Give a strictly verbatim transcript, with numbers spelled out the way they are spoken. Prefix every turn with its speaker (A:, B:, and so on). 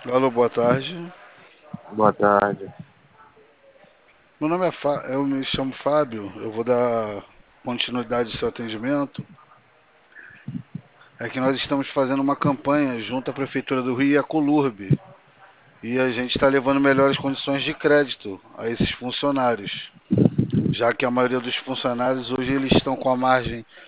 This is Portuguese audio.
A: Alô, boa tarde.
B: Boa tarde.
A: Meu nome é Fá... Eu me chamo Fábio. Eu vou dar continuidade ao seu atendimento. É que nós estamos fazendo uma campanha junto à Prefeitura do Rio e à Colurb. E a gente está levando melhores condições de crédito a esses funcionários. Já que a maioria dos funcionários hoje eles estão com a margem